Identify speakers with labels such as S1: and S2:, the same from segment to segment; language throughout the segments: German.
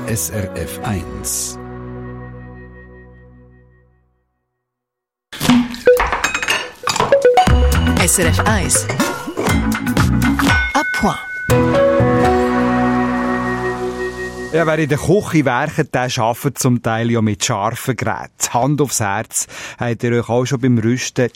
S1: SRF 1.
S2: SRF 1. À point.
S3: Ja, wer in der Küche werkt, der arbeitet zum Teil ja mit scharfen Geräten. Hand aufs Herz, habt ihr euch auch schon beim Rüsten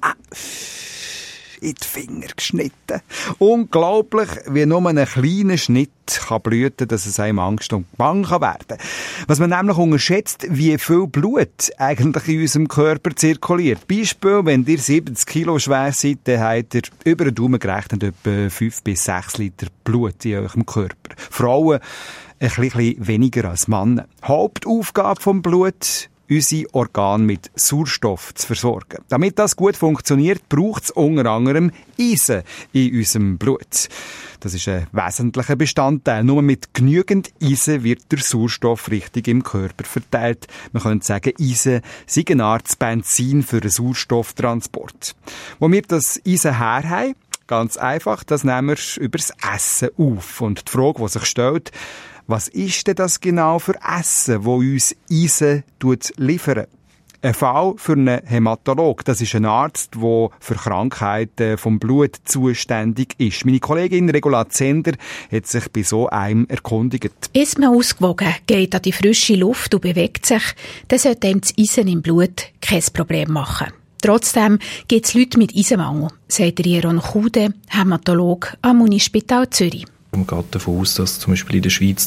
S3: in die Finger geschnitten. Unglaublich, wie nur ein kleiner Schnitt kann blüten, dass es einem Angst und Bang werden kann. Was man nämlich unterschätzt, wie viel Blut eigentlich in unserem Körper zirkuliert. Beispiel, wenn ihr 70 Kilo schwer seid, dann habt ihr über den Daumen gerechnet etwa 5 bis 6 Liter Blut in eurem Körper. Frauen ein bisschen weniger als Männer. Hauptaufgabe vom Blut: unsere Organe mit Sauerstoff zu versorgen. Damit das gut funktioniert, braucht es unter anderem Eisen in unserem Blut. Das ist ein wesentlicher Bestandteil. Nur mit genügend Eisen wird der Sauerstoff richtig im Körper verteilt. Man könnte sagen, Eisen sei eine Art Benzin für den Sauerstofftransport. Wo wir das Eisen her haben? Ganz einfach, das nehmen wir über das Essen auf. Und die Frage, die sich stellt: Was ist denn das genau für Essen, wo uns Eisen liefert? Ein Fall für einen Hämatolog. Das ist ein Arzt, der für Krankheiten vom Blut zuständig ist. Meine Kollegin Regula Zender hat sich bei so einem erkundigt.
S4: Ist man ausgewogen, geht an die frische Luft und bewegt sich, dann sollte einem das Eisen im Blut kein Problem machen. Trotzdem gibt es Leute mit Eisenmangel, sagt Jeroen Kude, Hämatolog am Unispital Zürich.
S5: Man geht davon aus, dass zum Beispiel in der Schweiz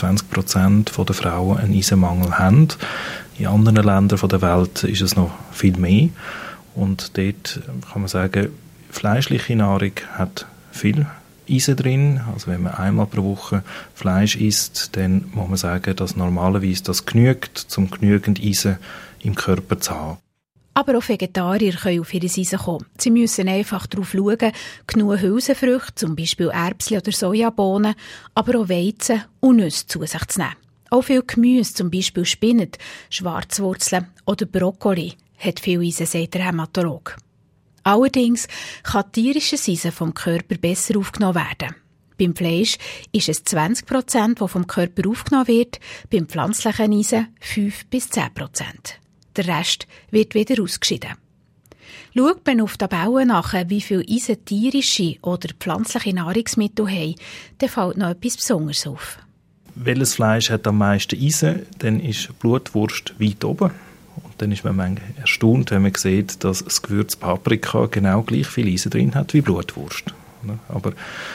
S5: 10-20% der Frauen einen Eisenmangel haben. In anderen Ländern der Welt ist es noch viel mehr. Und dort kann man sagen, fleischliche Nahrung hat viel Eisen drin. Also wenn man einmal pro Woche Fleisch isst, dann muss man sagen, dass normalerweise das genügt, um genügend Eisen im Körper zu haben.
S4: Aber auch Vegetarier können auf ihr Eisen kommen. Sie müssen einfach darauf schauen, genug Hülsenfrüchte, zum Beispiel Erbsen oder Sojabohnen, aber auch Weizen und Nüsse zu sich zu nehmen. Auch viel Gemüse, zum Beispiel Spinat, Schwarzwurzeln oder Brokkoli, hat viel Eisen, sagt der Hämatolog. Allerdings kann tierisches Eisen vom Körper besser aufgenommen werden. Beim Fleisch ist es 20%, das vom Körper aufgenommen wird, beim pflanzlichen Eisen 5-10%. Der Rest wird wieder ausgeschieden. Schaut man auf die Tabellen nach, wie viel Eisen tierische oder pflanzliche Nahrungsmittel haben, dann fällt noch etwas Besonderes auf.
S5: Welches Fleisch hat am meisten Eisen? Dann ist Blutwurst weit oben. Und dann ist man manchmal erstaunt, wenn man sieht, dass das Gewürz Paprika genau gleich viel Eisen drin hat wie Blutwurst. Aber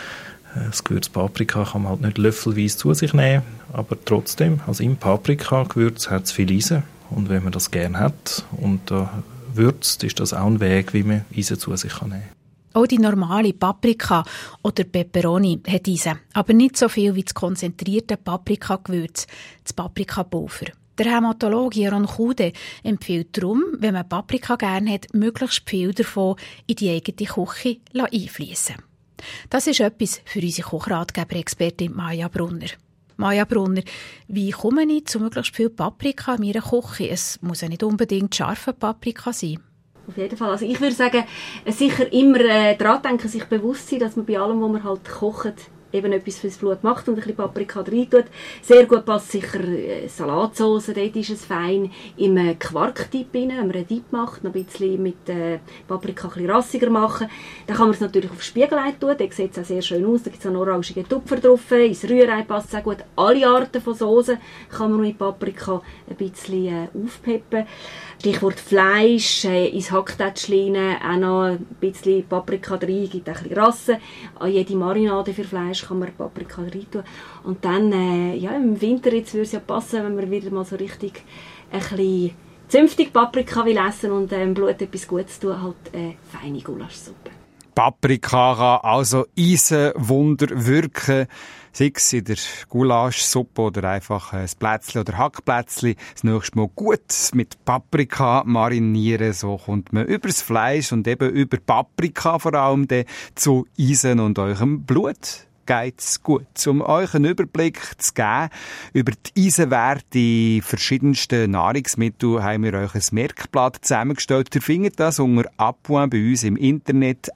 S5: das Gewürz Paprika kann man halt nicht löffelweise zu sich nehmen. Aber trotzdem, also im Paprika-Gewürz hat es viel Eisen. Und wenn man das gerne hat und würzt, ist das auch ein Weg, wie man Eisen zu sich nehmen kann.
S4: Auch die normale Paprika oder Peperoni hat Eisen, aber nicht so viel wie das konzentrierte Paprikagewürz, das Paprikapulver. Der Hämatologe Jeroen Kude empfiehlt darum, wenn man Paprika gerne hat, möglichst viel davon in die eigene Küche einfließen. Das ist etwas für unsere Kochratgeber-Expertin Maja Brunner. Maja Brunner, wie komme ich zu möglichst viel Paprika in meiner Küche? Es muss ja nicht unbedingt scharfe Paprika sein.
S6: Auf jeden Fall. Also ich würde sagen, sicher immer daran denken, sich bewusst sein, dass man bei allem, was man halt kocht, eben etwas fürs Blut macht und ein bisschen Paprika rein tut. Sehr gut passt sicher Salatsauce, dort ist es fein. Im Quark-Dip rein, wenn man einen Dip macht, noch ein bisschen mit Paprika ein bisschen rassiger machen. Dann kann man es natürlich auf Spiegelei tun, da sieht es auch sehr schön aus, da gibt es einen orangigen Tupfer drauf, ins Rührei passt es auch gut. Alle Arten von Soßen kann man mit Paprika ein bisschen aufpeppen. Stichwort Fleisch, ins Hacktätschli auch noch ein bisschen Paprika rein, gibt auch ein bisschen Rasse. An jede Marinade für Fleisch kann man Paprika rein tun. Und dann, im Winter jetzt würde es ja passen, wenn man wieder mal so richtig ein bisschen zünftig Paprika will essen und im Blut etwas Gutes tun, halt feine Gulaschsuppe.
S3: Paprika kann also Eisenwunder wirken, sei es in der Gulaschsuppe oder einfach ein Plätzchen oder Hackplätzchen. Das nächste Mal gut mit Paprika marinieren, so kommt man über das Fleisch und eben über Paprika vor allem zu Eisen und eurem Blut. Geht's gut. Um euch einen Überblick zu geben über die Eisenwerte in verschiedensten Nahrungsmitteln, haben wir euch ein Merkblatt zusammengestellt. Ihr findet das unter Appoint bei uns im Internet,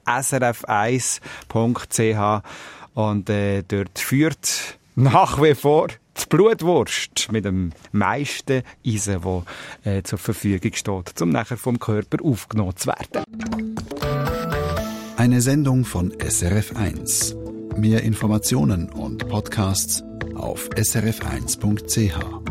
S3: srf1.ch. Und dort führt nach wie vor die Blutwurst mit dem meisten Eisen, das zur Verfügung steht, um nachher vom Körper aufgenommen zu werden.
S1: Eine Sendung von SRF 1. Mehr Informationen und Podcasts auf srf1.ch.